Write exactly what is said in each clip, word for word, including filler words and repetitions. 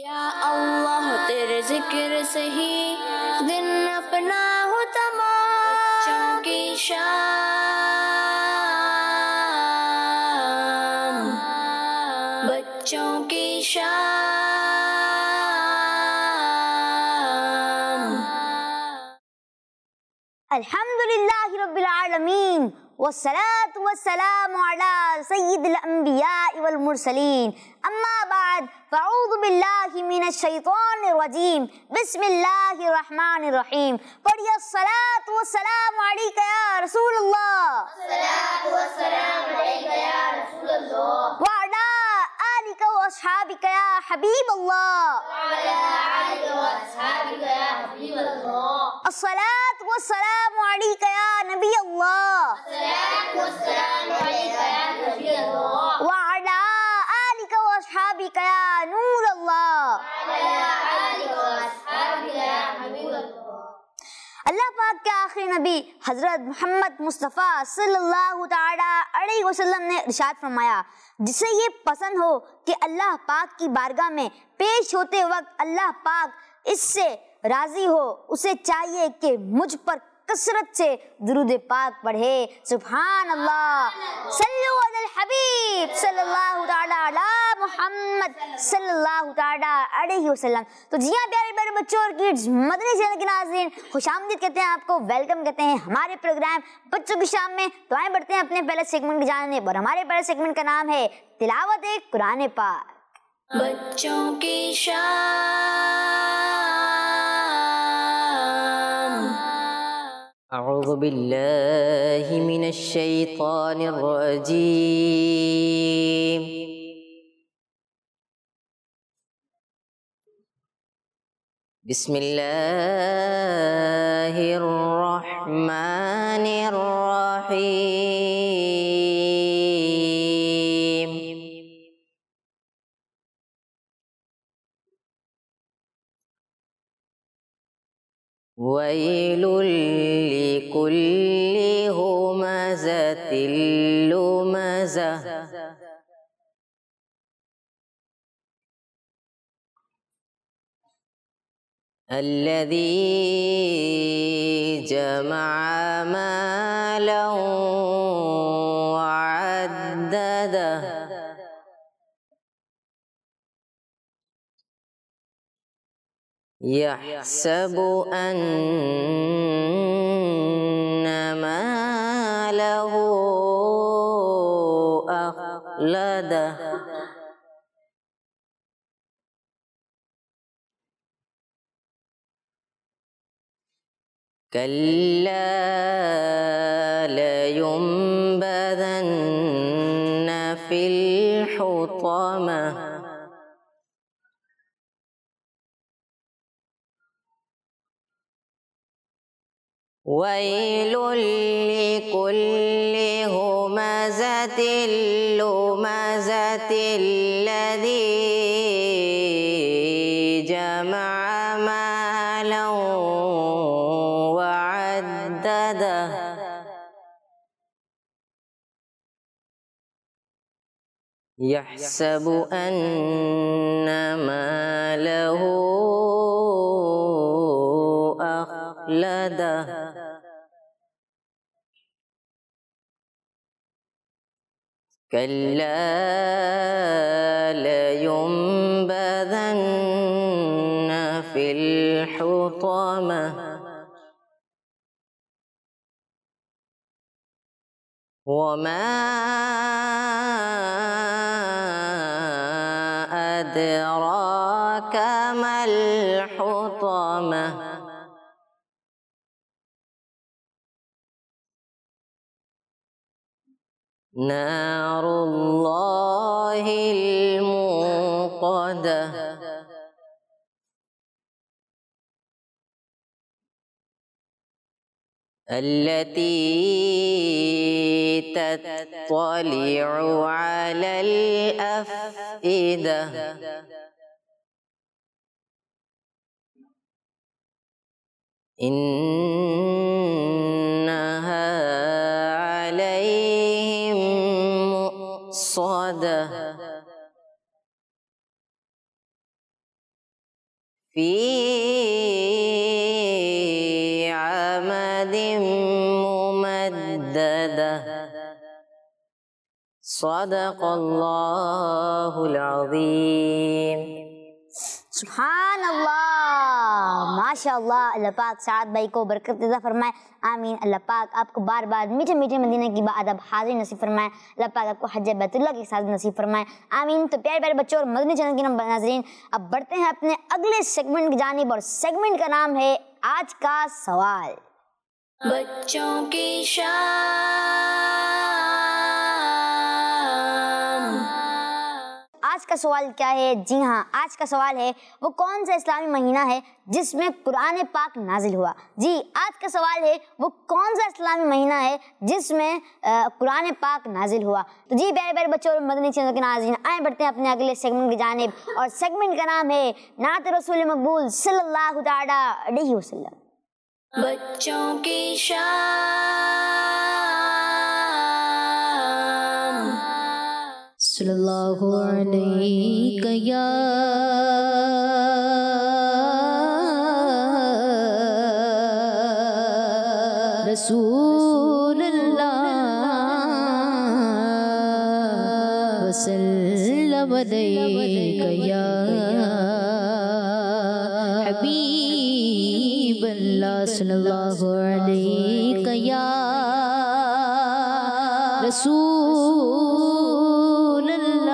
یا اللہ تیرے ذکر سے ہی دن اپنا ہو تمام، بچوں کی شام، بچوں کی شام۔ الحمدللہ رب العالمین والصلاة والسلام علی سید الانبیاء والمرسلین، اما بعد فاعوذ باللہ من الشیطان الرجیم، بسم اللہ الرحمن الرحیم۔ پڑھیے الصلاة والسلام علیکہ یا رسول اللہ، الصلاۃ والسلام علیکہ یا رسول اللہ، وعلی آلک واصحابک یا حبیب اللہ، وعلی آلک واصحابک یا حبیب اللہ، الصلاة والسلام علیکہ یا نبی اللہ، الصلاۃ والسلام علیکہ یا نبی اللہ، وعلی آلک واصحابک یا نور اللہ۔ وعلی آلک واصحابک یا حبیب اللہ۔ اللہ پاک کے آخری نبی حضرت محمد مصطفیٰ صلی اللہ تعالی علیہ وسلم نے ارشاد فرمایا، جسے یہ پسند ہو کہ اللہ پاک کی بارگاہ میں پیش ہوتے وقت اللہ پاک اس سے راضی ہو، اسے چاہیے کہ مجھ پر کثرت سے درود پاک پڑھے۔ سبحان اللہ، صلو علی الحبیب صلی اللہ تعالی علی محمد صلی اللہ تعالی علیہ وسلم۔ تو جی ہاں پیارے پیارے بچوں اور کڈز، مدنی چینل کے ناظرین خوش آمدید کہتے ہیں، آپ کو ویلکم کہتے ہیں ہمارے پروگرام بچوں کی شام میں۔ تو آئیں بڑھتے ہیں اپنے پہلے سیگمنٹ کی جانب، اور ہمارے پہلے سیگمنٹ کا نام ہے تلاوت قرآن پاک۔ بچوں کی شام۔ اعوذ باللہ من الشیطان الرجیم، بسم اللہ الرحمن الرحیم۔ وَيْلٌ لِكُلِّ ہُمَزَةٍ لُمَزَةٍ، الَّذِي جَمَعَ مَالًا وَعَدَّدَهُ، يحسب أن ماله أخلده، كلا لينبذن في الحطمة، ويل لكل همزة لمزة، الذي جمع مالا وعدده، يحسب أن ماله أخلده، كلا لينبذن في الحطمة، وما أدراك ما الحطمة، نار الله الموقدة، التي تطلع على الأفئدة، إنها عليهم مؤصدة، فی عمد ممددہ صدق اللہ العظیم۔ سبحان اللہ، ماشاء اللہ۔ اللہ پاک سعد بھائی کو برکت عطا فرمائے، آمین۔ اللہ پاک آپ کو بار بار میٹھے میٹھے مدینہ کی باادب حاضری نصیب فرمائے، اللہ پاک آپ کو حج بیت اللہ کی سعادت نصیب فرمائے، آمین۔ تو پیارے پیارے بچوں اور مدنی چینل کے ناظرین، اب بڑھتے ہیں اپنے اگلے سیگمنٹ کی جانب، اور سیگمنٹ کا نام ہے آج کا سوال۔ بچوں کی شان۔ آج کا سوال کیا ہے؟ جی ہاں، آج کا سوال ہے وہ کون سا اسلامی مہینہ ہے جس میں قرآن پاک نازل ہوا؟ جی، آج کا سوال ہے وہ کون سا اسلامی مہینہ ہے جس میں قرآن پاک نازل ہوا؟ تو جی پیارے پیارے بچوں اور مدنی چینل کے ناظرین، آئیں بڑھتے ہیں اپنے اگلے سیگمنٹ کی جانب، اور سیگمنٹ کا نام ہے نعت رسول مقبول صلی اللہ تعالیٰ علیہ وسلم۔ بچوں کی شان۔ صلی اللہ علیہ یا رسول اللہ وسلم علیہ یا حبیب اللہ، صلی اللہ علیہ یا رسول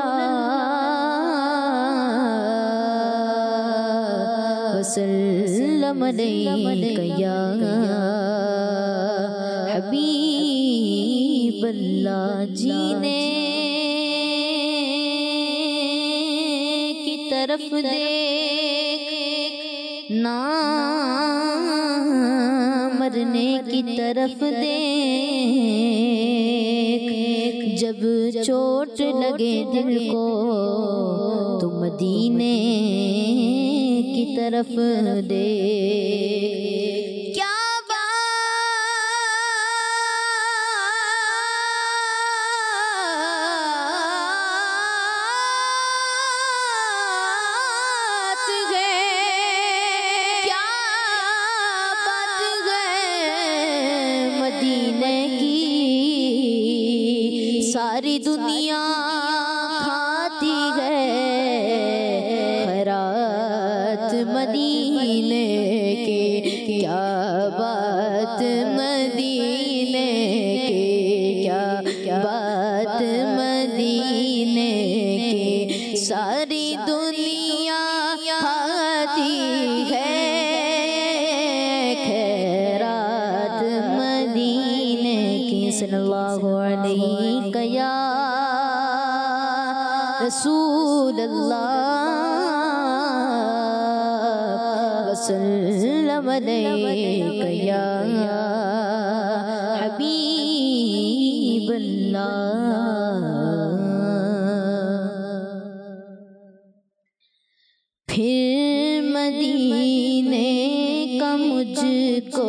وسلم علیک یا حبیب اللہ۔ جینے کی طرف دیکھ، نہ مرنے کی طرف دیکھ، جب چوٹ لگے دل کو تو مدینے کی طرف دیکھ۔ کیا بات ہے، کیا بات ہے مدینے کی، ساری دنیا کھاتی ہے خیرات مدینے کے، کیا بات مدینے کے، کیا بات مدینے کے، ساری دنیا کھاتی ہے خیرات مدینے کی۔ صلی اللہ علیہ یا رسول اللہ وسلم علیک یا حبیب اللہ۔ پھر مدینے کا مجھ کو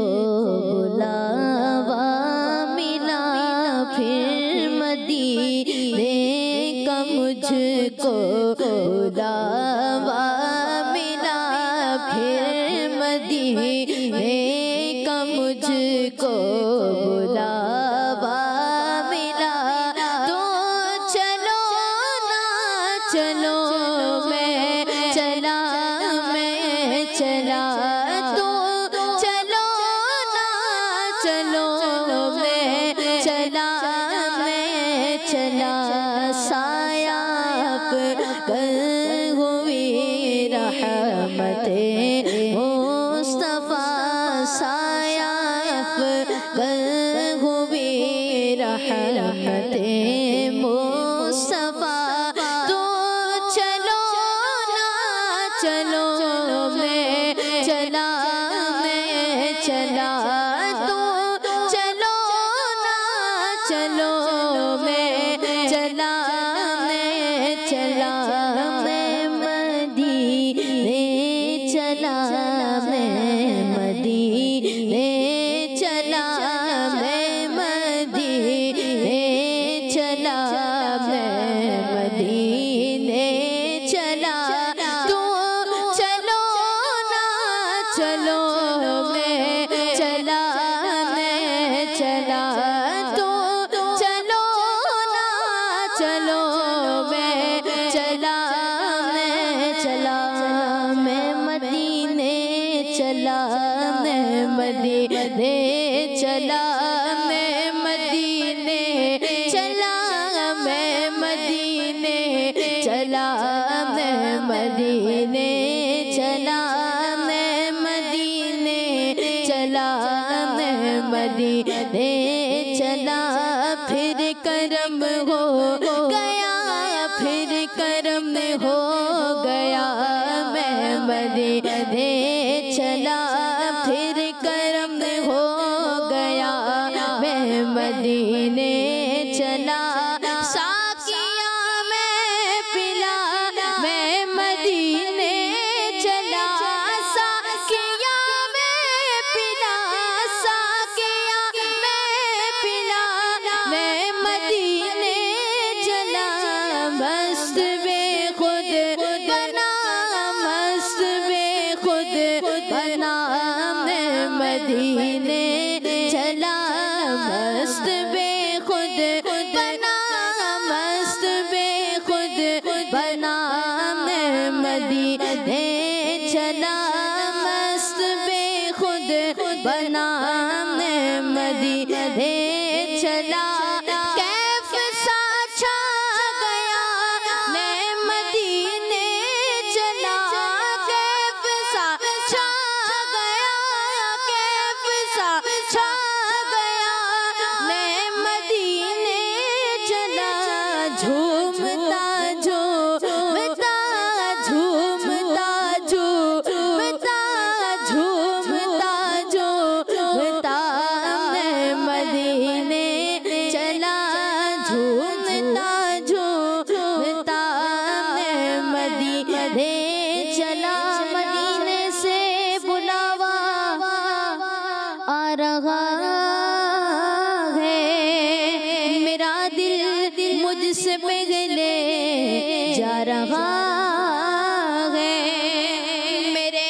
بلاوا ملا، پھر مدینے کا مجھ کو بلاوا ملا، پھر مدینے کا مجھ کو بلاوا ملا، تو چلو نا چلو میں چلا میں چلا، تو چلو نا چلو میں چلا میں چلا، سایہ کر ہوئی رحمت مصطفیٰ، سایہ کر ہوئی رحمت مصطفیٰ، تو چلو نا چلو میں چلا میں چلا، تو چلو نا چلو میں چلا میں چلا، میں مدینے چلا میں مدینے چلا، میں مدینے چلا میں مدینے چلا، تو چلو مدینے چلا مست بے خود بنا مست بے خود بنا مدینے چلا مست بے خود بنا مدینے چلا کیف سا چھا گیا میں مدینے چلا کیف سا چھا گیا کیف سا چھا گیا میں مدینے چلا جھومتا جھومتا جھومتا جھومتا جھومتا جھومتا میں مدینے چلا جھومتا جھومتا میں مدینے چلا مدینے سے بلاوا آ رہا ہے میرا دل مجھ سے پگھلے جا رہا ہے میرے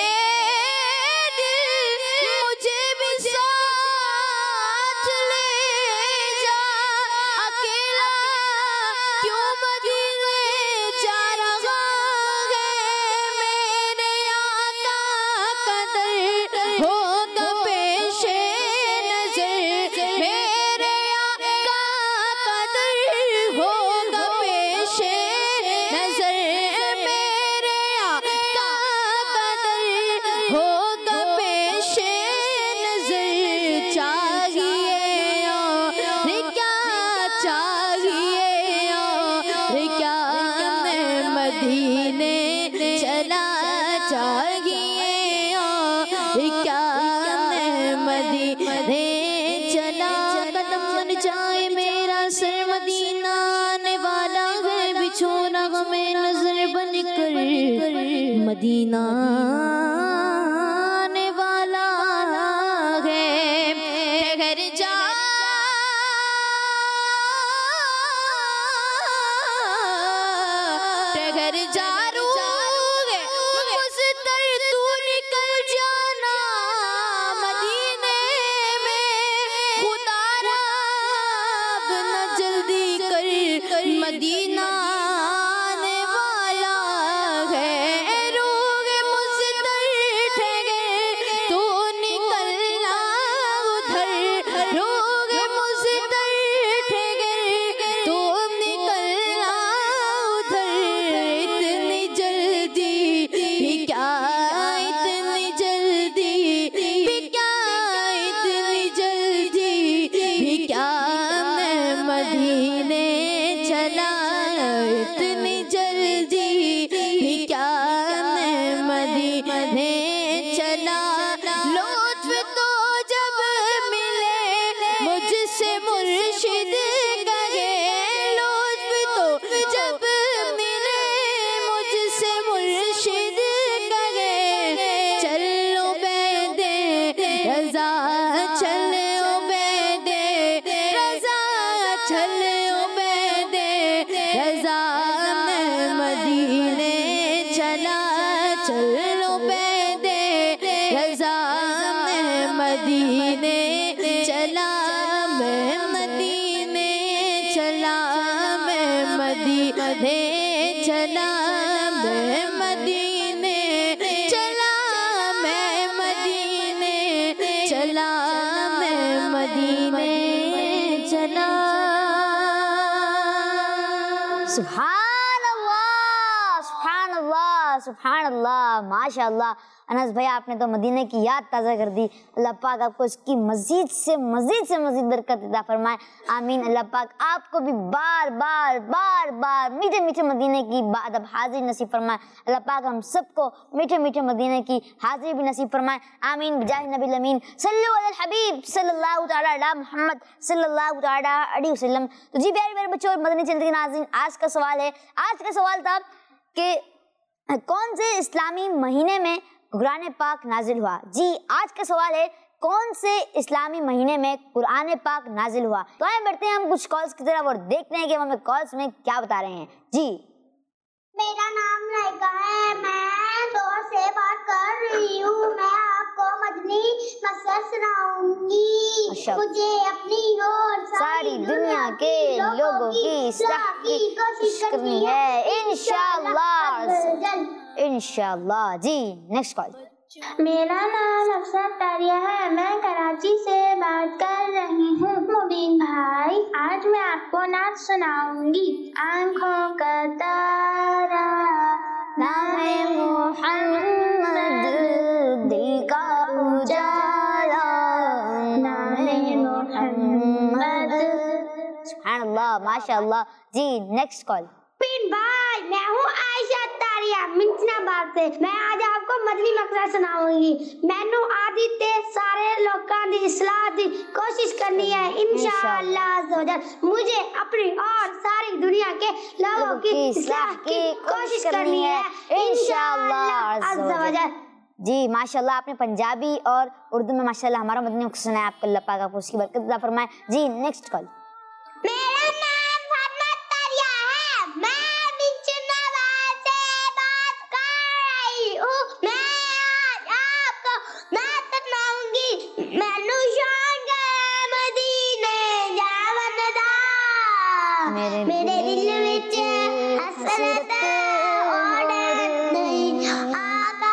دل مجھے بھی ساتھ لے جا اکیلا کیوں مدینے جا رہا ہے میرے آقا کا در ہوگا پیش نظر میرے آقا کا در ہوگا پیش نظر میرے آقا کا در ہوگا پیش نظر چاہیے اور کیا چاہیے اور کیا میں مدینے چلا چاہیے اور کیا میں مدینے چلا قدم بن جائے میرا سر مدینہ آنے والا ہے بچھونا ہمیں نظر بن کر مدینہ آنے والا ہے گھر جا گھر جا روگے مستر تو نکل جانا مدینے میں خدا رب نہ جلدی کر مدینہ آنے والا ہے روگے مستر ٹھہرے تو نکلنا ادھر روگے مستر ٹھہرے تو نکلنا ادھر اتنی جلدی بھی کیا اتنی جلدی بھی کیا اتنی جلدی بھی کیا میں مدینے چلا اتنی جلدی بھی کیا میں مدینے چلا لطف تو جب ملے مجھ سے مرشد کہے لطف تو جب ملے مجھ سے مرشد کہے چلو بیدے رضا چلو بیدے رضا چلو بیدے رضا میں مدینے چلا چلو بیدے رضا میں مدینے چلا میں مدینے چلا میں مدینے چلا میں مدینے چلا میں مدینے چلا میں مدینے چلا سبحان اللہ سبحان اللہ سبحان اللہ ماشاء اللہ انس بھائی آپ نے تو مدینے کی یاد تازہ کر دی. اللہ پاک آپ کو اس کی مزید سے مزید سے مزید برکت عطا فرمائے, آمین. اللہ پاک آپ کو بھی بار بار بار بار میٹھے میٹھے مدینے کی بادب حاضری نصیب فرمائے. اللہ پاک ہم سب کو میٹھے میٹھے مدینے کی حاضری بھی نصیب فرمائے, آمین. بجاہ نبی الامین صلو علی الحبیب صلی اللہ تعالیٰ علی محمد صلی اللہ تعالیٰ علیہ وسلم. تو جی پیارے میرے بچوں اور مدنی چینل کے ناظرین, آج کا سوال ہے, آج کا سوال تھا کہ کون سے اسلامی مہینے میں قرآن پاک نازل ہوا. جی آج کا سوال ہے کون سے اسلامی مہینے میں قرآن پاک نازل ہوا. تو آئیں بڑھتے ہیں ہم کچھ کالز کی طرف اور دیکھتے ہیں کہ ہمیں کالز میں کیا بتا رہے ہیں. جی میرا نام لائقہ ہے, میں دو سے بات کر رہی ہوں. میں آپ کو مدنی شک مجھے اپنی اور ساری دنیا کے لوگوں کی اصلاح کی کوشش کرنی ہے انشاءاللہ انشاءاللہ. جی نیکسٹ کال. میرا نام افسر تاریہ ہے، میں کراچی سے بات کر رہی ہوں. مبین بھائی، آج میں آپ کو نعت سناؤں گی. آنکھوں کا تارا نام محمد دل کا اجالا نام محمد. سبحان اللہ ماشاء اللہ. جی نیکسٹ کال. مبین بھائی، میں ہوں عائشہ تاریہ منچنا آباد سے. میں آج آپ کو مدنی مقصد سناؤں گی. مینو آدھی تے سارے لوگاں دی اصلاح دی کوشش کرنی ہے انشاءاللہ عز و جل. مجھے اپنی اور ساری دنیا کے لوگوں کی اصلاح کی کوشش کرنی ہے انشاءاللہ عز و جل. جی ماشاءاللہ آپ نے پنجابی اور اردو میں ماشاءاللہ ہمارا مدنی مقصد سنا ہے. آپ کو اللہ پاک آپ اس کی برکت عطا فرمائے. جی نیکسٹ کال. میرا نام فرمت تاریہ ہے، میں منچنا آباد سے بات کر رہی ہوں. میں آج آپ کو نعت سناؤں گی. مینو شان گئے مدینے جاون دا، میرے دل وچ حسرت اور ڈر نہیں. آقا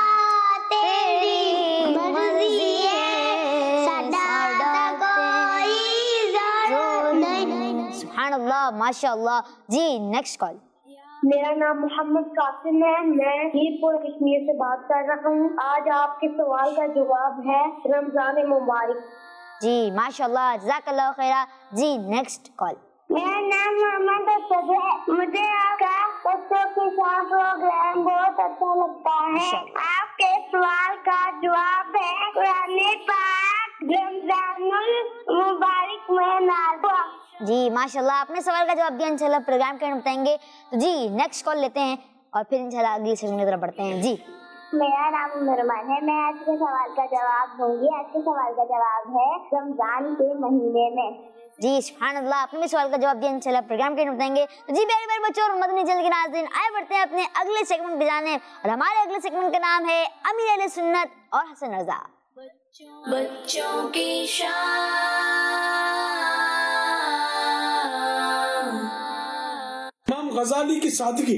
تیری مرضی ہے، ساڈا تا کوئی زور نہیں. سبحان اللہ ماشاء اللہ. جی نیکسٹ کال. میرا نام محمد قاسم ہے، میں میر پور کشمیر سے بات کر رہا ہوں. آج آپ کے سوال کا جواب ہے رمضان مبارک. جی ماشاء اللہ جزاک اللہ خیرہ. جی نیکسٹ کال. میرا نام محمد اسد ہے، مجھے آپ کا بچوں کے ساتھ پروگرام بہت اچھا لگتا ہے. آپ کے سوال کا جواب ہے قرآن پاک رمضان المبارک میں نازل ہوا. جی ماشاء اللہ آپ نے سوال کا جواب دیا. انشاءاللہ پروگرام کے بتائیں گے. تو جی نیکسٹ کال لیتے ہیں اور پھر انشاءاللہ اگلی سیشن کی طرف بڑھتے ہیں. جی میرا نام نرمان ہے، میں آج کے سوال کا جواب دوں گی. آج کے سوال کا جواب ہے رمضان کے مہینے میں. جی سبحان اللہ آپ نے بھی سوال کا جواب دیا. انشاءاللہ پروگرام کے بتائیں گے. تو جی پیارے پیارے بچوں اور مدنی چینل کے ناظرین، آئے بڑھتے ہیں اپنے اگلے سیگمنٹ پہ جانے. اور ہمارے اگلے سیگمنٹ کا نام ہے امیر اہل سنت اور حسن رضا. بچوں کی شان. امام غزالی کی سادگی.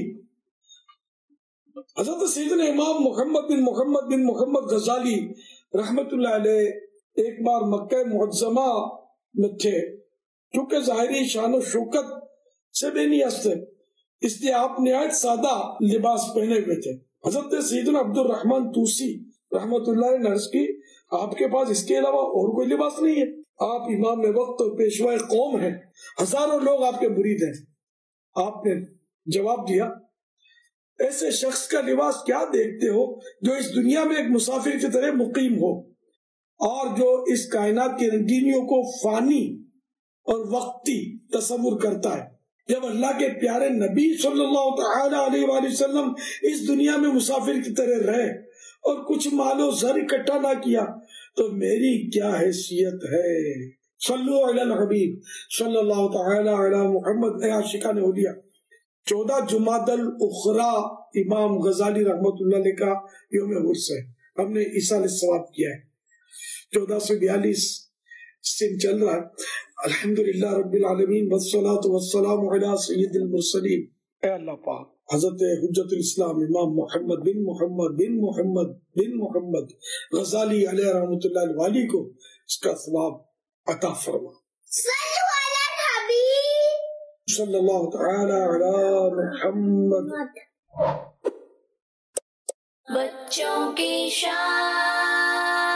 حضرت سیدنا امام محمد بن محمد بن محمد غزالی رحمت اللہ علیہ ایک بار مکہ معظمہ میں تھے. کیونکہ ظاہری شان و شوکت سے بے نیاز تھے، اس لیے آپ نہایت سادہ لباس پہنے ہوئے تھے. حضرت سیدنا عبد الرحمن توسی رحمت اللہ علیہ نے عرض کی، آپ کے پاس اس کے علاوہ اور کوئی لباس نہیں ہے؟ آپ امام وقت اور پیشوائے قوم ہیں، ہزاروں لوگ آپ کے مرید ہیں. آپ نے جواب دیا، ایسے شخص کا لباس کیا دیکھتے ہو جو اس دنیا میں ایک مسافر کی طرح مقیم ہو اور جو اس کائنات کی رنگینیوں کو فانی اور وقتی تصور کرتا ہے. جب اللہ کے پیارے نبی صلی اللہ تعالی علیہ وآلہ وسلم اس دنیا میں مسافر کی طرح رہے اور کچھ مال و زر اکٹھا نہ کیا تو میری کیا حیثیت ہے. صلو علی الحبیب صلی اللہ تعالی علی محمد. اے عاشقان اولیاء، چودہ جمادی الاخری امام غزالی رحمت اللہ علیہ کا یوم عرس ہے. ہم نے ایصال الثواب کیا ہے. چودہ سو بیالیس سن چل رہا ہے. الحمدللہ رب العالمین والصلاة والسلام علی سید المرسلین. اے اللہ پاک، حضرت حجت الاسلام امام محمد بن محمد بن محمد بن محمد غزالی علیہ رحمت اللہ علیہ کو اس کا ثواب عطا فرما. صلو علی الحبیب صلی اللہ تعالی علی محمد. بچوں کی شان.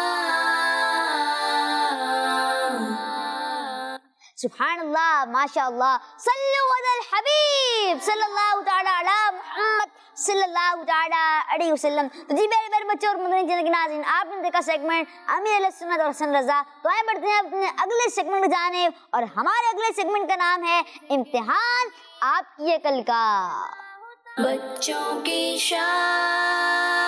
سبحان اللہ ماشاء اللہ. صلو علی الحبیب صلی اللہ تعالی علی محمد صلی اللہ تعالی علیہ وسلم. تو جی میرے میرے بچوں اور مدنی چینل کے ناظرین، آپ نے دیکھا سیگمنٹ امیر اہل سنت اور حسن رضا. تو آئے بڑھتے ہیں اپنے اگلے سیگمنٹ جانے، اور ہمارے اگلے سیگمنٹ کا نام ہے امتحان آپ کی عقل کا. بچوں کی شان.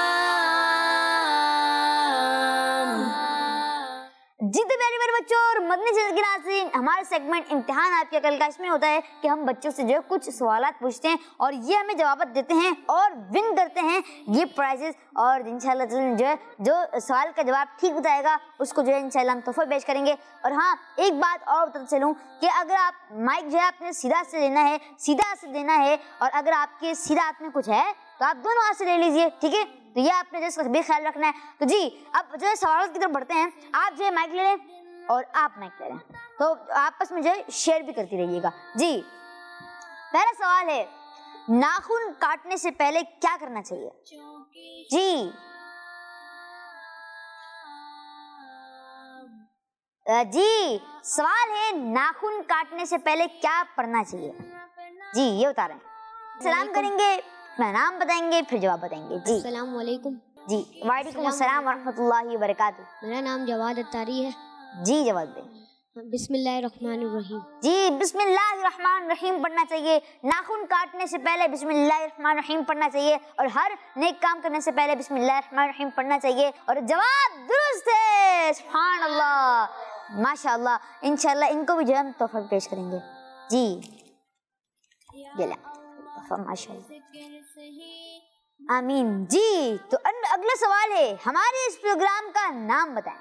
جی تو میرے میرے بچوں اور مدنی چینل کے ناظرین، ہمارا سیگمنٹ امتحان آپ کے عقل کا اس میں ہوتا ہے کہ ہم بچوں سے جو ہے کچھ سوالات پوچھتے ہیں اور یہ ہمیں جوابات دیتے ہیں اور ون کرتے ہیں یہ پرائزز، اور انشاءاللہ جو ہے جو سوال کا جواب ٹھیک بتائے گا اس کو جو ہے انشاءاللہ ہم تحفہ پیش کریں گے۔ اور ہاں ایک بات اور بتا چلوں کہ اگر آپ مائک جو ہے آپ نے سیدھا سے لینا ہے، سیدھا ہاتھ سے دینا ہے، اور اگر آپ کے سیدھا ہاتھ میں کچھ ہے تو آپ دونوں ہاتھ سے لے لیجئے، ٹھیک ہے؟ تو یہ آپ نے جو اس کا بھی خیال رکھنا ہے۔ تو جی اب جو ہے سوالات کی طرف بڑھتے ہیں، آپ جو ہے مائک لے لیں اور آپ مائک لے لیں، تو آپس میں جو ہے شیئر بھی کرتی رہیے گا۔ جی پہلا سوال ہے، ناخن کاٹنے سے پہلے کیا کرنا چاہیے؟ جی جی سوال ہے ناخن کاٹنے سے پہلے کیا پڑھنا چاہیے؟ جی یہ بتا رہے ہیں، سلام کریں گے، اپنا نام بتائیں گے، پھر جواب بتائیں گے۔ جی السلام علیکم۔ جی وعلیکم السلام ورحمۃ اللہ وبرکاتہ۔ میرا نام جواد اتاری ہے۔ جی جواد دیں۔ بسم اللہ الرحمن الرحیم۔ جی بسم اللہ الرحمن الرحیم پڑھنا چاہیے، ناخن کاٹنے سے پہلے بسم اللہ الرحمن الرحیم پڑھنا چاہیے، اور ہر نیک کام کرنے سے پہلے بسم اللہ الرحمن الرحیم پڑھنا چاہیے، اور جواب درست ہے، سبحان اللہ، ماشاء اللہ۔ انشاءاللہ ان کو بھی جو ہم تحفہ پیش کریں گے۔ جی یہ لیں تحفہ، ماشاء اللہ، آمین۔ جی تو اگلا سوال ہے، ہمارے اس پروگرام کا نام بتائیں۔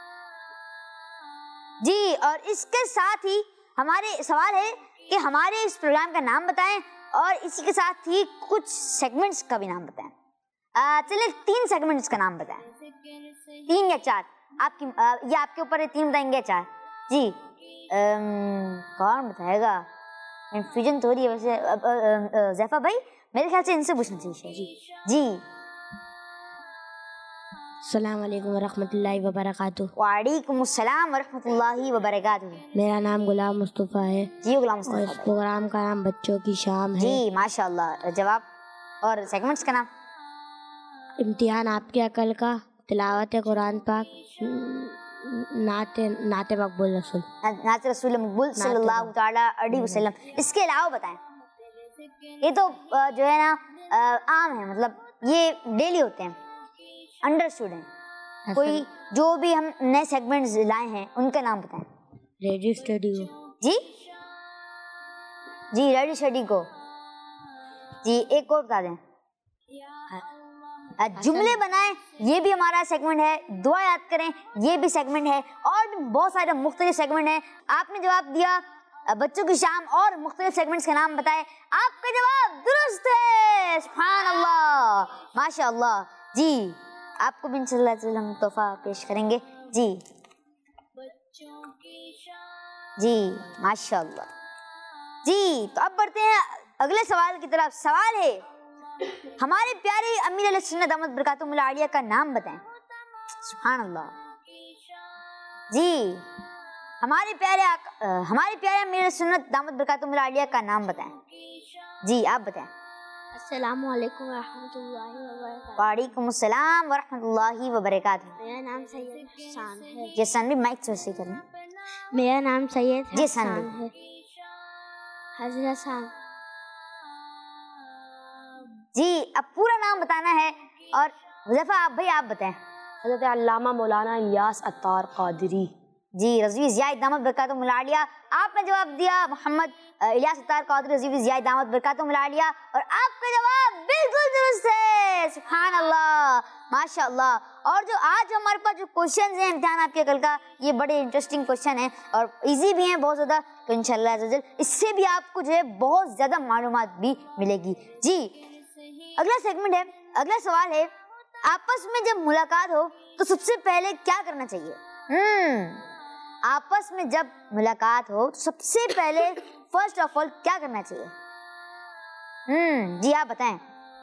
جی اور اس کے ساتھ ہی ہمارے سوال ہے کہ ہمارے اس پروگرام کا نام بتائیں، اور اسی کے ساتھ ہی کچھ سیگمنٹس کا بھی نام بتائیں۔ چلیں تین سیگمنٹس کا نام بتائیں، تین یا چار، آپ کی یہ آپ کے اوپر ہے، تین بتائیں گے یا چار؟ جی کون بتائے گا؟ کنفیوژن تو ہو رہی ہے ویسے، زیفا بھائی میرے خیال سے ان سے پوچھنا چاہیے۔ جی جی السلام علیکم ورحمۃ اللہ وبرکاتہ۔ وعلیکم السلام ورحمۃ اللہ وبرکاتہ۔ میرا نام غلام مصطفیٰ ہے۔ جی غلام اور اس مصطفیٰ، پروگرام کا نام بچوں کی شام ہے۔ جی ماشاء اللہ، جواب اور سیگمنٹس کا نام؟ امتحان آپ کے عقل کا، تلاوت قرآن پاک، نعت نعت مقبول رسول، نعت رسول مقبول صلی اللہ تعالیٰ علیہ وسلم۔ اس کے علاوہ بتائیں، یہ تو جو ہے نا عام ہے، مطلب یہ ڈیلی ہوتے ہیں، انڈرسٹوڈ ہیں۔ کوئی جو بھی ہم نئے سیگمنٹس لائے ہیں ان کا نام بتائیں۔ ریڈیو اسٹڈی کو۔ جی جی ریڈیو اسٹڈی کو۔ جی ایک اور بتا دیں، جملے بنائیں، یہ بھی ہمارا سیگمنٹ ہے، دعا یاد کریں، یہ بھی سیگمنٹ ہے، اور بھی بہت سارے مختلف سیگمنٹ ہیں۔ آپ نے جواب دیا بچوں کی شام اور مختلف سیگمنٹس کے نام بتائے، آپ کا جواب درست ہے، سبحان اللہ، ماشاء اللہ۔ جی آپ کو بھی انشاءاللہ تعالی ہم تحفہ پیش کریں گے۔ جی جی ماشاء اللہ۔ جی تو اب بڑھتے ہیں اگلے سوال کی طرف۔ سوال ہے، ہمارے پیارے امیر علیہ سنت دامت برکاتہم العالیہ کا نام بتائیں۔ سبحان اللہ۔ جی ہمارے پیارے ہمارے پیارے امیر علیہ سنت دامت برکاتہم العالیہ کا نام بتائیں۔ جی آپ بتائیں۔ السلام علیکم ورحمۃ اللہ وبرکاتہ۔ وعلیکم السلام ورحمۃ اللہ وبرکاتہ۔ میرا نام سید حسان ہے۔ جی سن بھی مائک سے ویسے کرنا۔ میرا نام سید جی حسان سن ہے۔ حضرت حسان۔ جی اب پورا نام بتانا ہے، اور حذیفہ آپ بھائی آپ بتائیں۔ حضرت علامہ مولانا الیاس عطار قادری۔ جی رضوی ضیاء دامت برکاتہم العالیہ، آپ نے جواب دیا محمد الیاس عطار قادری رضوی ضیاء دامت برکاتہم العالیہ، اور آپ کا جواب بالکل درست ہے، سبحان اللہ، ماشاء اللہ۔ اور جو آج ہمارے پاس جو کوشچنز ہیں امتحان آپ کے عقل کا، یہ بڑے انٹرسٹنگ کوشچن ہیں اور ایزی بھی ہیں بہت زیادہ، تو انشاءاللہ عز و جل اس سے بھی آپ کو جو ہے بہت زیادہ معلومات بھی ملے گی۔ جی اگلا سیگمنٹ ہے، اگلا سوال ہے، آپس میں جب ملاقات ہو تو سب سے پہلے کیا کرنا چاہیے؟ ہم آپس میں جب ملاقات ہو تو سب سے پہلے فرسٹ آف آل کیا کرنا چاہیے؟ ہم جی آپ بتائیں۔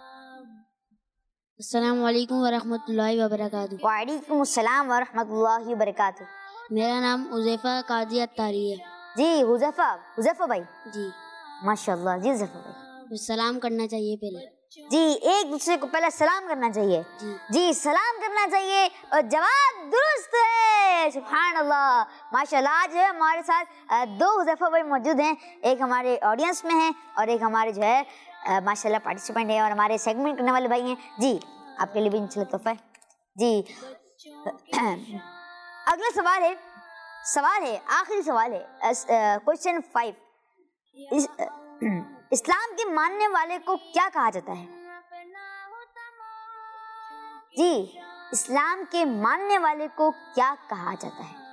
السلام علیکم ورحمۃ اللہ وبرکاتہ۔ وعلیکم السلام ورحمۃ اللہ وبرکاتہ۔ میرا نام حذیفہ قاضی اتاری ہے۔ جی حذیفہ حذیفہ بھائی، جی ماشاء اللہ۔ جی حذیفہ بھائی، سلام کرنا چاہیے پہلے۔ جی ایک دوسرے کو پہلے سلام کرنا چاہیے۔ جی جی سلام کرنا چاہیے، اور جواب درست ہے، سبحان اللہ، ماشاء اللہ۔ آج ہے ہمارے ساتھ دو حذیفہ بھائی موجود ہیں، ایک ہمارے آڈینس میں ہیں اور ایک ہمارے جو ہے ماشاء اللہ پارٹیسپینٹ ہیں اور ہمارے سیگمنٹ کرنے والے بھائی ہیں۔ جی آپ کے لیے بھی انشاءاللہ تحفہ ہے۔ جی اگلا سوال ہے، سوال ہے, آخری سوال ہے, کوشچن فائیو. اسلام کے ماننے والے کو کیا کہا جاتا ہے؟ جی, اسلام کے ماننے والے کو کیا کہا جاتا ہے؟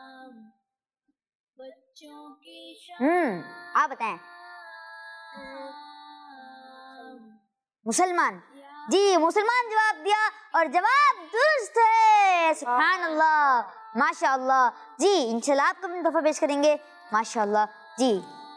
ہم آپ بتائیں. مسلمان. جی مسلمان جواب دیا اور جواب درست ہے. سبحان اللہ, ماشاء اللہ. جی انشاءاللہ آپ کو اپنی تحفہ پیش کریں گے. ماشاء اللہ. جی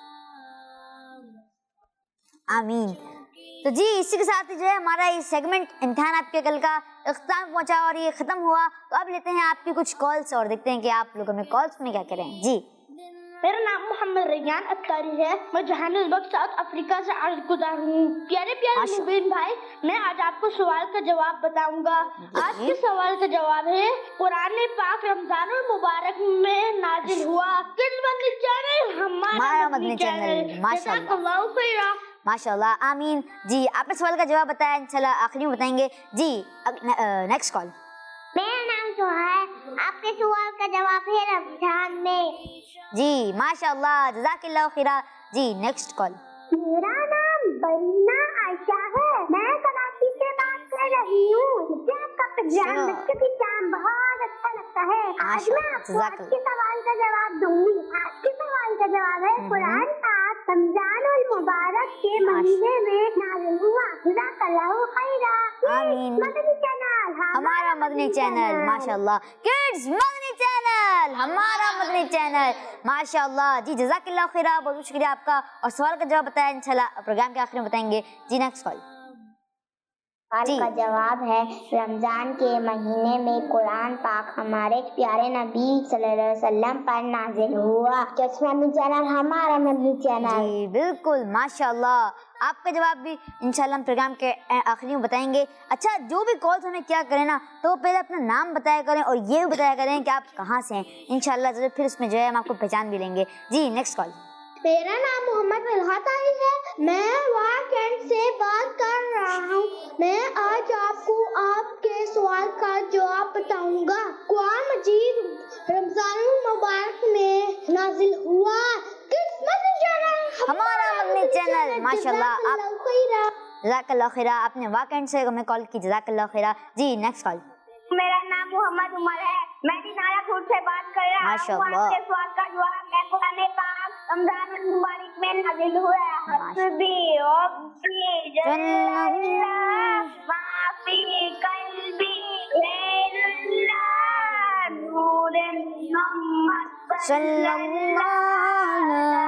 آمین. تو جی اسی کے ساتھ جو ہے ہمارا یہ سیگمنٹ امتحان آپ کے کل کا اختتام پہنچا اور یہ ختم ہوا. تو اب لیتے ہیں آپ کی کچھ کالس اور دیکھتے ہیں کہ آپ لوگ ہمیں کالس میں کیا کریں. جی میرا نام محمد ریان اتاری ہے, میں جوہانسبرگ ساؤتھ افریقہ سے عرض گزار ہوں. پیارے پیارے مبین بھائی, میں آج آپ کو سوال کا جواب بتاؤں گا. آج کے سوال کا جواب ہے قرآن پاک رمضان المبارک میں نازل ہوا. کس مدنی چینل؟ ہمارا مدنی چینل. ماشاء اللہ, ماشاء اللہ, آمین. جی آپ نے سوال کا جواب بتایا, انشاءاللہ آخری میں بتائیں گے. جی نیکسٹ کال. میرا نام سہا ہے, آپ کے سوال کا جواب ہے رمضان میں. جی ماشاء اللہ, جزاک اللہ خیرہ. جی نیکسٹ کال. میرا نام برینا عائشہ ہے, میں کراچی سے بات کر رہی ہوں. مجھے آپ کا پروگرام بچوں کی شام بہت اچھا لگتا ہے. آج میں آپ کو آج کے سوال کا جواب دوں گی. آج کے سوال کا جواب ہے قرآن پاک رمضان المبارک کے مہینے میں نازل ہوا. جزاک اللہ خیرہ. آمین. مدنی چینل, ہمارا مدنی چینل. ماشاء اللہ. کڈز مدنی چینل, ہمارا مدنی چینل. ماشاء اللہ. جی جزاک اللہ خیرہ, بہت بہت شکریہ آپ کا. اور سوال کا جواب بتایا انشاءاللہ پروگرام کے آخر میں بتائیں گے. جی نیکسٹ کال. سوال کا جواب ہے رمضان کے مہینے میں قرآن پاک ہمارے پیارے نبی صلی اللہ علیہ وسلم پر نازل ہوا. کس مدنی چینل؟ ہمارا مدنی چینل. جی بالکل, ماشاء اللہ. آپ کا جواب بھی انشاءاللہ ہم پروگرام کے آخری میں بتائیں گے. اچھا, جو بھی کالز ہمیں کیا کریں نا, تو پہلے اپنا نام بتایا کریں اور یہ بھی بتایا کریں کہ آپ کہاں سے ہیں. انشاءاللہ ضرور پھر اس میں جو ہے ہم آپ کو پہچان بھی لیں گے. جی نیکسٹ کال. میرا نام محمد ملحت علی ہے, میں واکینڈ سے بات کر رہا ہوں. میں آج آپ کو آپ کے سوال کا جواب بتاؤں گا. قرآن مجید رمضان المبارک میں نازل ہوا. کس مدنی چینل؟ ہمارا مدنی چینل. ماشاء اللہ, آپ جزاک اللہ خیرہ. آپ نے واکینڈ سے ہمیں کال کی, جزاک اللہ خیرہ. جی نیکسٹ کال. میرا نام محمد عمر ہے, میں دینارا پور سے بات کر رہا ماشاء ہوں. اللہ. آپ کے سوال کا جواب ہے قرآن پاک رمضان المبارک میں نازل ہوا. حسبی ربی جل اللہ ما فی قلبی غیر اللہ نور محمد صلی اللہ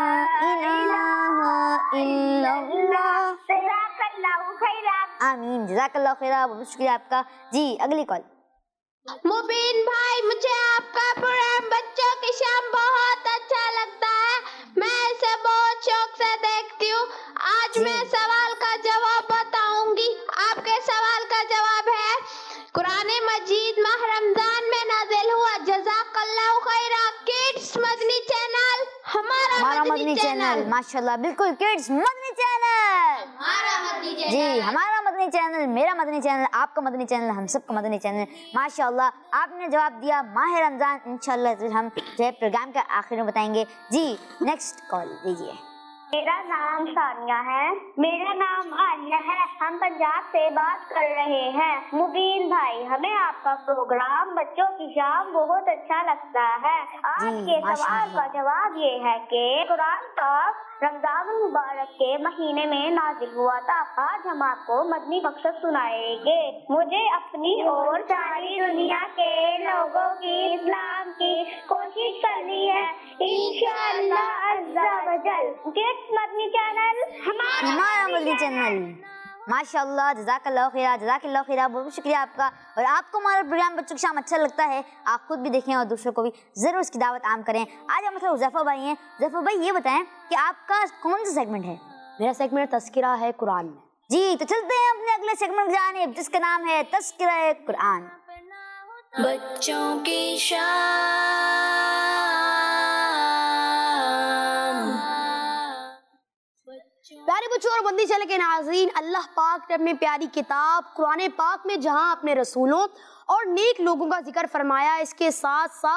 الہ الا اللہ. جزاک اللہ خیرہ. آمین, جزاک اللہ خیرہ, بہت شکریہ آپ کا. جی اگلی کال. مبین بھائی, مجھے آپ کا پروگرام بچوں کی شام بہت اچھا لگتا ہے. میں اسے بہت شوق سے دیکھتی ہوں. آج میں سوال کا جواب بتاؤں گی. آپ کے سوال کا جواب ہے قرآن مجید ماہ رمضان میں نازل ہوا. جزاک اللہ خیرہ. کڈز مدنی چینل, ہمارا مدنی چینل. ماشاء اللہ, بالکل کڈز مدنی چینل. جی ہمارا مدنی چینل, میرا مدنی چینل, آپ کا مدنی چینل, ہم سب کا مدنی چینل. ماشاء اللہ, آپ نے جواب دیا ماہ رمضان. انشاءاللہ ہم جو ہے پروگرام کے آخر میں بتائیں گے. جی نیکسٹ کال دیجیے. میرا نام ثانیہ ہے. میرا نام عالیہ ہے. ہم پنجاب سے بات کر رہے ہیں. مبین بھائی, ہمیں آپ کا پروگرام بچوں کی شام بہت اچھا لگتا ہے. آج کے سوال کا جواب یہ ہے کہ قرآن پاک رمضان المبارک کے مہینے میں نازل ہوا تھا. آج ہم آپ کو مدنی مقصد سنائیں گے. مجھے اپنی اور ساری دنیا کے لوگوں کی اسلام کی کوشش کرنی ہے انشاءاللہ عز و جل. کس مدنی چینل؟ ہمارا مدنی چینل. ماشاء اللہ, جزاک اللہ خیرہ, جزاک اللہ خیرہ, بہت شکریہ آپ کا. اور آپ کو ہمارا پروگرام بچوں کی شام اچھا لگتا ہے, آپ خود بھی دیکھیں اور دوسروں کو بھی ضرور اس کی دعوت عام کریں. آج ہم حذیفہ بھائی ہیں. حذیفہ بھائی یہ بتائیں کہ آپ کا کون سا سیگمنٹ ہے؟ میرا سیگمنٹ تذکرہ ہے قرآن میں. جی تو چلتے ہیں اپنے اگلے سیگمنٹ جانب, جس کا نام ہے تذکرہ قرآن. بچوں کی شام. پیارے بچوں اور مدنی چینل کے ناظرین, اللہ پاک نے اپنی پیاری کتاب قرآن پاک میں جہاں اپنے رسولوں اور نیک لوگوں کا ذکر فرمایا, اس کے ساتھ ساتھ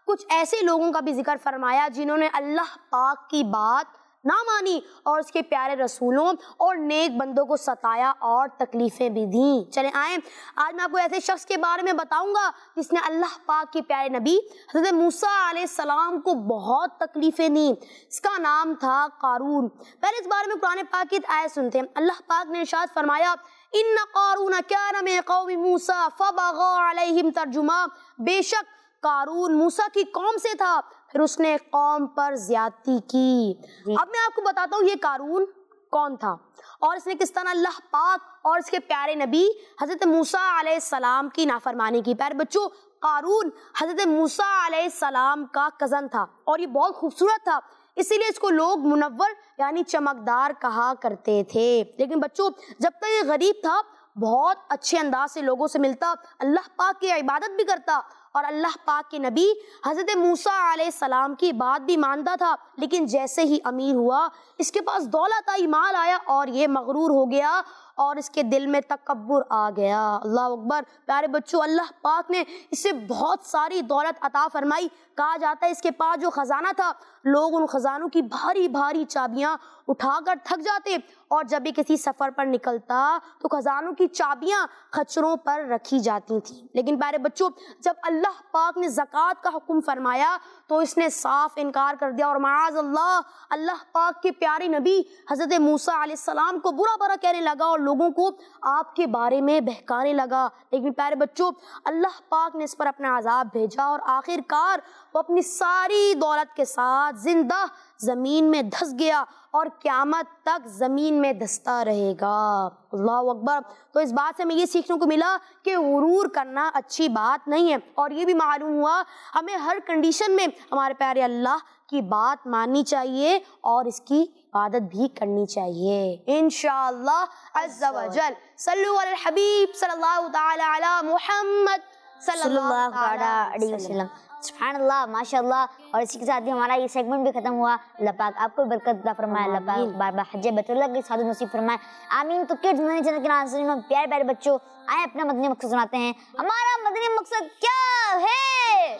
کچھ ایسے لوگوں کا بھی ذکر فرمایا جنہوں نے اللہ پاک کی بات نہ مانی اور اس کے پیارے رسولوں اور نیک بندوں کو ستایا اور تکلیفیں بھی دیں۔ چلیں آئیں، آج میں آپ کو ایسے شخص کے بارے میں بتاؤں گا جس نے اللہ پاک کے پیارے نبی حضرت موسیٰ علیہ السلام کو بہت تکلیفیں دیں۔ اس کا نام تھا قارون۔ پہلے اس بارے میں قرآن پاک کی آیت سنتے ہیں۔ اللہ پاک نے ارشاد فرمایا ان قارون کان من قوم موسیٰ فبغى علیہم، ترجمہ بے شک قارون موسیٰ کی قوم سے تھا، پھر اس نے قوم پر زیادتی کی۔ اب میں آپ کو بتاتا ہوں یہ قارون کون تھا اور اس نے کس طرح اللہ پاک اور اس کے پیارے نبی حضرت موسیٰ علیہ السلام کی نافرمانی کی۔ پیارے بچوں، قارون حضرت موسیٰ علیہ السلام کا کزن تھا اور یہ بہت خوبصورت تھا، اسی لیے اس کو لوگ منور یعنی چمکدار کہا کرتے تھے۔ لیکن بچوں، جب تک یہ غریب تھا بہت اچھے انداز سے لوگوں سے ملتا، اللہ پاک کی عبادت بھی کرتا اور اللہ پاک کے نبی حضرت موسیٰ علیہ السلام کی بات بھی مانتا تھا۔ لیکن جیسے ہی امیر ہوا، اس کے پاس دولت آئی، مال آیا اور یہ مغرور ہو گیا اور اس کے دل میں تکبر آ گیا۔ اللہ اکبر۔ پیارے بچوں، اللہ پاک نے اسے بہت ساری دولت عطا فرمائی۔ کہا جاتا ہے اس کے پاس جو خزانہ تھا، لوگ ان خزانوں کی بھاری بھاری چابیاں اٹھا کر تھک جاتے اور جب بھی کسی سفر پر نکلتا تو خزانوں کی چابیاں خچروں پر رکھی جاتی تھیں۔ لیکن پیارے بچوں، جب اللہ پاک نے زکوٰۃ کا حکم فرمایا تو اس نے صاف انکار کر دیا اور معاذ اللہ اللہ پاک کے پیارے نبی حضرت موسیٰ علیہ السلام کو برا برا کہنے لگا اور لوگوں کو آپ کے بارے میں بہکانے لگا۔ لیکن پیارے بچوں، اللہ پاک نے اس پر اپنا عذاب بھیجا اور آخر کار وہ اپنی ساری دولت کے ساتھ زندہ زمین میں دھس گیا اور قیامت تک زمین میں دھستا رہے گا۔ اللہ اکبر۔ تو اس بات سے ہمیں یہ سیکھنے کو ملا کہ غرور کرنا اچھی بات نہیں ہے، اور یہ بھی معلوم ہوا ہمیں ہر کنڈیشن میں ہمارے پیارے اللہ کی بات ماننی چاہیے اور اس کی عبادت بھی کرنی چاہیے انشاءاللہ عز و جل۔ صلو علی الحبیب صلی اللہ تعالی علی محمد صلی اللہ علیہ وسلم۔ سبحان اللہ، ماشاء اللہ۔ اور اسی کے ساتھ ہی ہمارا یہ سیگمنٹ بھی ختم ہوا۔ اللہ پاک آپ کو برکت عطا فرمائے، اللہ پاک بار بار حج بیت اللہ کی سعادت نصیب فرمائے، آمین۔ تو کڈز مدنی چینل کے ناظرین اور پیارے پیارے بچوں، آئے اپنا مدنی مقصد سناتے ہیں۔ ہمارا مدنی مقصد کیا ہے؟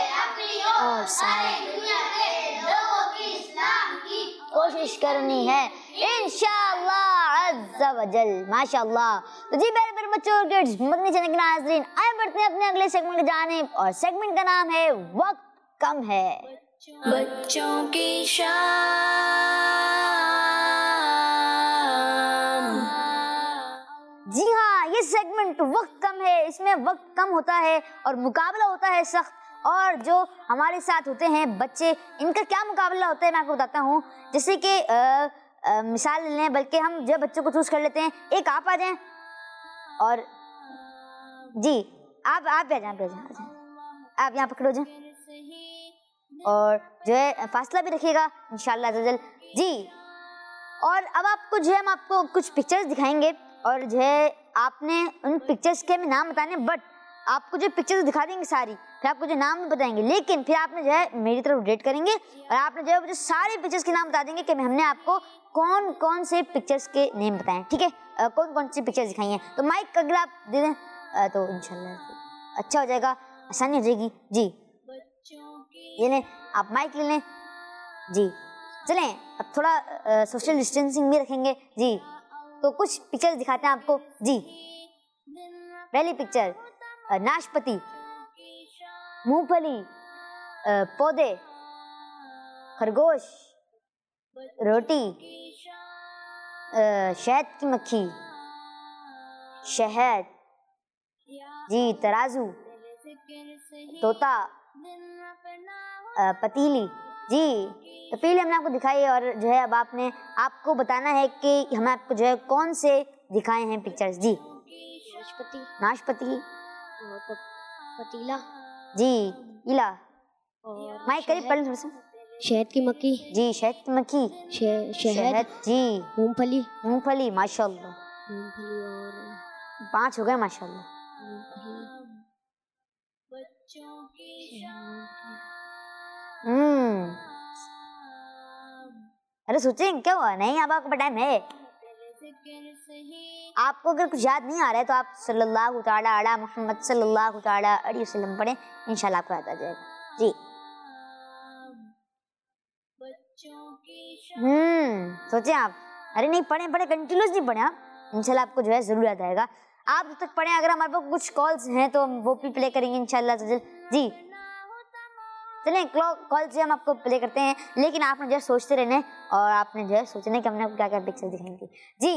اور سارے دنیا کے لوگوں کی اصلاح کی کوشش کرنی ہے انشاءاللہ عز و جل۔ ماشاءاللہ۔ تو جی پیارے پیارے بچوں اور کڈز مدنی چینل کے ناظرین، آئے بڑھتے ہیں اپنے اگلے سیگمنٹ کی جانب، اور سیگمنٹ کا نام ہے وقت کم ہے۔ بچوں کی شان۔ جی ہاں، یہ سیگمنٹ وقت کم ہے، اس میں وقت کم ہوتا ہے اور مقابلہ ہوتا ہے سخت، اور جو ہمارے ساتھ ہوتے ہیں بچے، ان کا کیا مقابلہ ہوتا ہے میں آپ کو بتاتا ہوں۔ جیسے کہ آ, آ, مثال لیں، بلکہ ہم جو بچوں کو چوز کر لیتے ہیں، ایک آپ آ جائیں اور جی آپ آپ بھی آ جائیں، آپ آپ یہاں پکڑو جائیں اور جو ہے فاصلہ بھی رکھیے گا انشاءاللہ عز و جل۔ جی، اور اب آپ کو جو ہے ہم آپ کو کچھ پکچرز دکھائیں گے اور جو ہے آپ نے ان پکچرز کے ہمیں نام بتانے، بٹ آپ کو جو پکچرز دکھا دیں گے ساری، پھر آپ کو جو نام نہیں بتائیں گے، لیکن پھر آپ نے جو ہے میری طرف ریٹ کریں گے اور آپ نے جو ہے جو سارے پکچرز کے نام بتا دیں گے کہ ہم نے آپ کو کون کون سے پکچرز کے نیم بتائیں، ٹھیک ہے، کون کون سی پکچرز دکھائی ہیں۔ تو مائک اگر آپ دے دیں تو انشاءاللہ اچھا ہو جائے گا، آسانی ہو جائے گی۔ جی یہ لیں، آپ مائک لے لیں۔ جی چلیں، اب تھوڑا سوشل ڈسٹینسنگ بھی رکھیں گے۔ جی تو کچھ پکچر دکھاتے ہیں آپ کو۔ جی پہلی پکچر، ناشپتی، مونگ پھلی، پودے، خرگوش، روٹی، شہد کی مکھی، شہد، جی ترازو، طوطا، پتیلی۔ جی تو پہلے ہم نے آپ کو دکھائی اور جو ہے اب آپ نے آپ کو بتانا ہے کہ ہمیں آپ کو جو ہے کون سے دکھائے ہیں پکچرز۔ جی ناشپتی، ناشپتی، پتیلا، جی ایلا، اور مائک قریب پڑھ لیں۔ شہد کی مکھی، جی شہد کی مکھی، شہد، جی مونگ پھلی، مونگ پھلی، ماشاء اللہ مونگ پھلی اور پانچ ہو گئے ماشاء اللہ۔ مونگ پھلی، ہوں ارے سوچیں کیا ہوا؟ نہیں، اب آپ کا ٹائم ہے۔ آپ کو اگر کچھ یاد نہیں آ رہا ہے تو آپ صلی اللہ تعالیٰ علی محمد صلی اللہ تعالیٰ علیہ وسلم پڑھیں، انشاءاللہ آپ کو یاد آ جائے گا۔ جی हम्म सोचें आप, अरे नहीं पढ़े पढ़े कंटिन्यूस नहीं पढ़े आप, इंशाल्लाह आपको जो है जरूर याद आएगा। आप जब तक पढ़े, अगर हमारे पास कुछ कॉल्स हैं तो हम वो भी प्ले करेंगे इंशाल्लाह। तो जी चलें कॉल से हम आपको प्ले करते हैं, लेकिन आपने जो है सोचते रहना और आपने जो है सोचना है कि हमने आपको क्या क्या पिक्चर दिखाएंगे। जी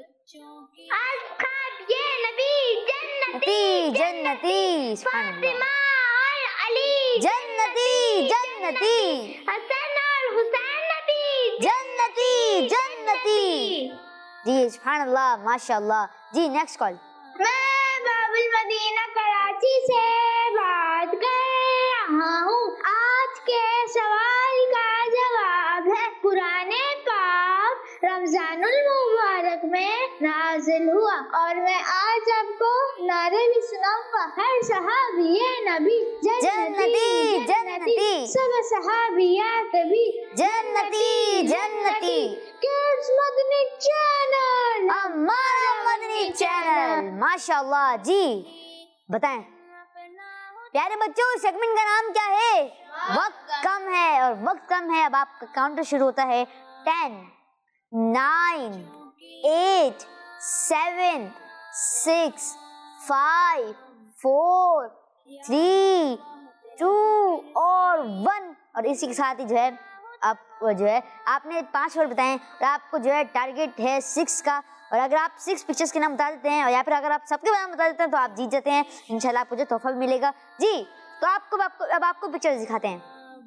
ये नबी जन्नती जन्नती फातिमा और अली जन्नती जन्नती हसन और हुसैन नबी जन्नती जन्नती। जी सुभान अल्लाह माशाअल्लाह। जी नेक्स्ट कॉल। मैं बाबुल मदीना कराची से बात कर रहा हूँ। आज के सवाल का जवाब है कुराने पाक रमजानुल मुबारक में नाजिल हुआ, और मैं आज आपको नारे भी सुनाऊंगा। हर सहाबिये नबी जन्नती जन्नती, सब सहाबियात भी जन्नती जन्नती। किड्स मदनी चैनल, हमारा मदनी चैनल। माशाअल्लाह। जी बताएं प्यारे बच्चों, सेगमेंट का नाम क्या है? वक्त कम है, और वक्त कम है। अब आपका काउंटर शुरू होता है। Ten, nine, eight, seven, six, five, four, three, two और वन। और इसी के साथ ही जो है आप जो है आपने पांच वर्ड बताएं और आपको जो है टारगेट है सिक्स का। और अगर आप सिक्स पिक्चर्स के नाम बता देते हैं, और या फिर अगर आप सबके नाम बता देते हैं, तो आप जीत जाते हैं इंशाल्लाह। आपको जो तोहफा भी मिलेगा। जी तो आपको आपको अब आपको पिक्चर दिखाते हैं।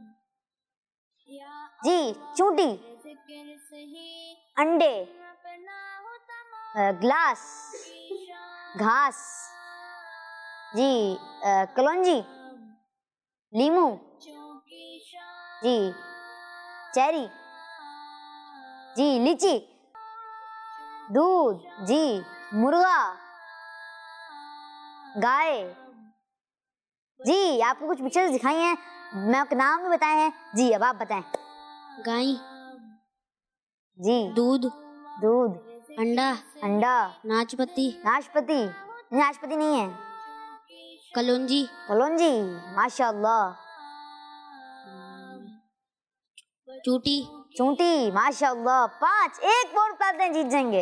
जी चूंटी, अंडे, ग्लास, घास, जी कलौंजी, लीमू, जी चेरी, जी लीची, दूध, जी मुर्गा, गाय। जी आपको कुछ पिक्चर्स दिखाई हैं, मैं आपके नाम भी बताए हैं। जी अब आप बताएं। गाय, जी दूध, दूध, अंडा, अंडा, नाशपाती, नाशपाती, नाशपाती नहीं है, कलौंजी, कलौंजी। माशाअल्लाह। चूटी, चूंटी। माशाअल्लाह। पांच, एक और बता दें जीत जाएंगे।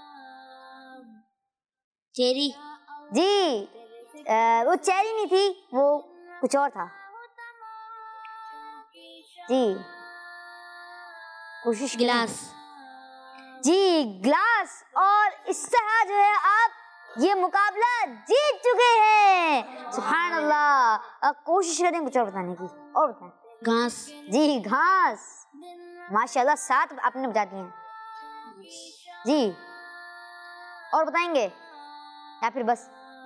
चेरी, जी आ, वो चेरी नहीं थी, वो कुछ और था। जी कोशिश गिलास। जी ग्लास। और इस तरह जो है आप ये मुकाबला जीत चुके हैं। सुभान अल्लाह। अब कोशिश करें कुछ और बताने की। और बताएं। घास। जी घास। माशाल्लाह सात आपने बता दिए हैं। जी और बताएंगे या फिर बस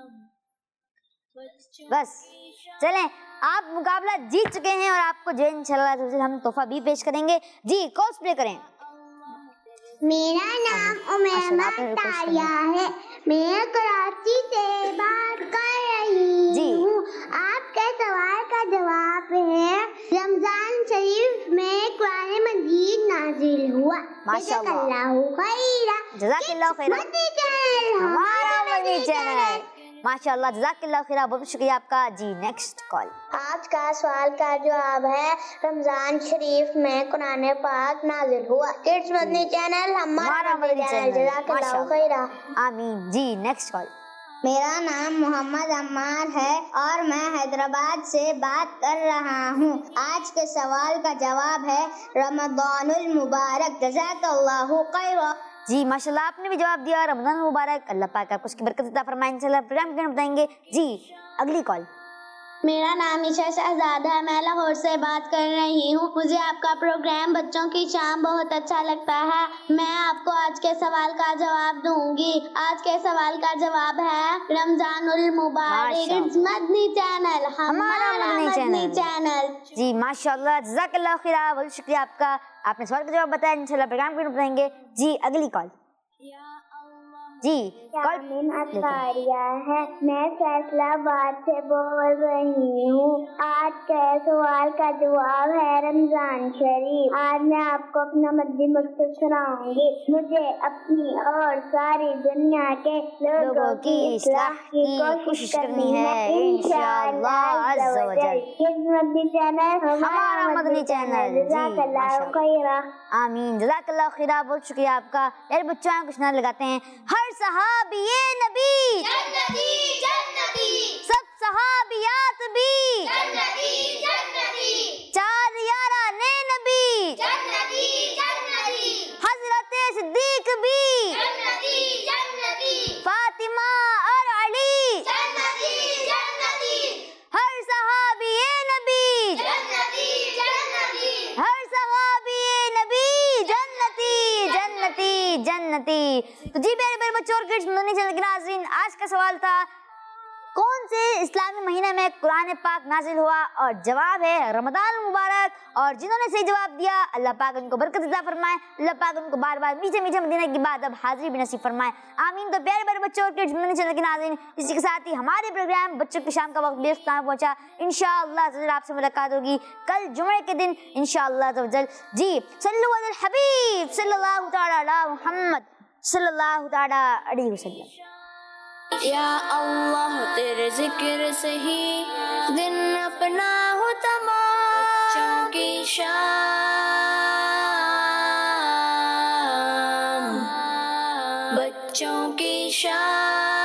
बस चलें, आप मुकाबला जीत चुके हैं और आपको जो इंशाल्लाह हम तोहफा भी पेश करेंगे। जी कॉल्स प्ले करें। मेरा नाम उमैमा तारिया है, मैं कराची से बात कर रही हूँ। आपके सवाल का जवाब है रमजान शरीफ में कुरान मजीद नाजिल हुआ। माशाअल्लाह। खैरा, जज़ाकल्लाह खैरा। हमारा मदनी चैनल। माशाअल्लाह जज़ाकल्लाह खैरा, बहुत शुक्रिया आपका। जी नेक्स्ट कॉल। आज का सवाल का जवाब है रमजान शरीफ में कुरान पाक नाजिल हुआ। किड्स मदनी चैनल, हमारा मदनी चैनल। जज़ाकल्लाह खैरा। आमीन। जी नेक्स्ट कॉल। मेरा नाम मोहम्मद अम्मार है और मैं हैदराबाद से बात कर रहा हूँ। आज के सवाल का जवाब है रमज़ानुल मुबारक। जज़ाकल्लाहु खैरा। जी माशाल्लाह आपने भी जवाब दिया, रमज़ान मुबारक। अल्लाह पाक आपको उसकी बरकत अता फरमाए। इंशाल्लाह प्रोग्राम के बताएंगे। जी अगली कॉल। मेरा नाम ईशा शहजादा है, मैं लाहौर से बात कर रही हूँ। मुझे आपका प्रोग्राम बच्चों की शाम बहुत अच्छा लगता है। मैं आपको आज के सवाल का जवाब दूंगी। आज के सवाल का जवाब है रमजानुल मुबारक। मदनी चैनल, हमारा मदनी चैनल। जी माशाल्लाह जज़ाकल्लाह खैरा, बहुत शुक्रिया आपका। आपने सवाल का जवाब बताया, इंशाल्लाह प्रोग्राम के बताएंगे। जी अगली कॉल। जी यामीन अतारिया है, मैं फैसलाबाद से बोल रही हूँ। आज के सवाल का जवाब है रमजान शरीफ। आज मैं आपको अपना मदनी मकसद सुनाऊंगी। मुझे अपनी और सारी दुनिया के लोगों की इस्लाह की कोशिश करनी है इंशाअल्लाह। اللہ عز و جل. کس مدنی چینل؟ ہمارا مدنی چینل. جی جزاک اللہ ماشاء اللہ. خیرہ. آمین. جزاک اللہ خیرہ. بہت شکریہ آپ کا. یار بچوں ہیں کچھ نہ لگاتے ہیں. ہر صحابی نبی جنتی جنتی سب صحابیات بھی جنتی جنتی چار یاران نبی جنتی جنتی حضرت صدیق بھی جنتی جنتی فاطمہ اور علی جنتی جنتی ہر صحابی نبی جنتی جنتی ہر صحابی نبی جنتی جنتی جنتی. تو جی میرے میرے بچوں اور کڈس مدنی چینل کے ناظرین، آج کا سوال تھا کون سے اسلامی مہینے میں قرآن پاک نازل ہوا، اور جواب ہے رمضان المبارک. اور جنہوں نے صحیح جواب دیا اللہ پاک ان کو برکت عطا فرمائے، اللہ پاک ان کو بار بار میٹھے میٹھے مدینہ کی بات اب حاضری بھی نصیب فرمائے. آمین. تو پیارے پیارے بچوں اور کڈس مدنی چینل کے ناظرین، اسی کے ساتھ ہی ہمارے پروگرام بچوں کی شام کا وقت بھی اختتام پہنچا. انشاءاللہ تعالی آپ سے ملاقات ہوگی کل جمعے کے دن انشاءاللہ تعالی. جی صلو علی الحبیب صلی اللہ تعالی علی محمد صلی اللہ تعالی علیہ وسلم. یا اللہ تیرے ذکر سے ہی دن اپنا ہو تمام، بچوں کی شام بچوں کی شام